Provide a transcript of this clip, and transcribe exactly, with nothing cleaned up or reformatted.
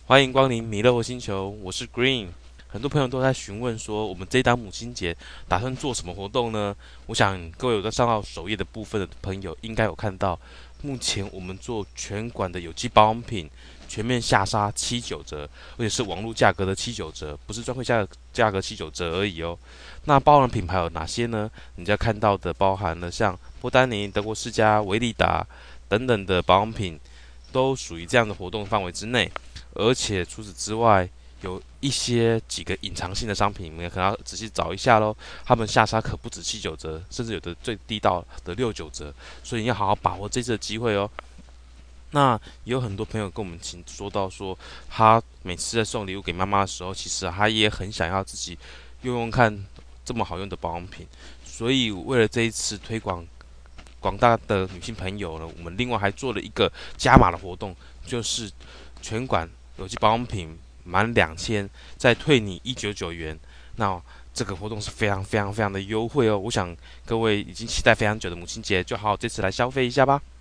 欢迎光临米乐活星球，我是 Green。很多朋友都在询问说，我们这一档母亲节打算做什么活动呢？我想各位有在上到首页的部分的朋友，应该有看到，目前我们做全馆的有机保养品全面下杀七九折，而且是网络价格的七九折，不是专柜价价格七九折而已哦。那包含品牌有哪些呢？你在看到的包含了像波丹尼、德国世家、维利达等等的保养品，都属于这样的活动范围之内。而且除此之外，有一些几个隐藏性的商品，你们可能要仔细找一下喽。他们下杀可不止七九折，甚至有的最低到的六九折，所以你要好好把握这次的机会哦。那也有很多朋友跟我们请说到说，他每次在送礼物给妈妈的时候，其实他也很想要自己用用看这么好用的保养品。所以为了这一次推广广大的女性朋友呢，我们另外还做了一个加码的活动，就是全馆有机保养品满两千再退你一九九元。那这个活动是非常非常非常的优惠哦。我想各位已经期待非常久的母亲节，就好好这次来消费一下吧。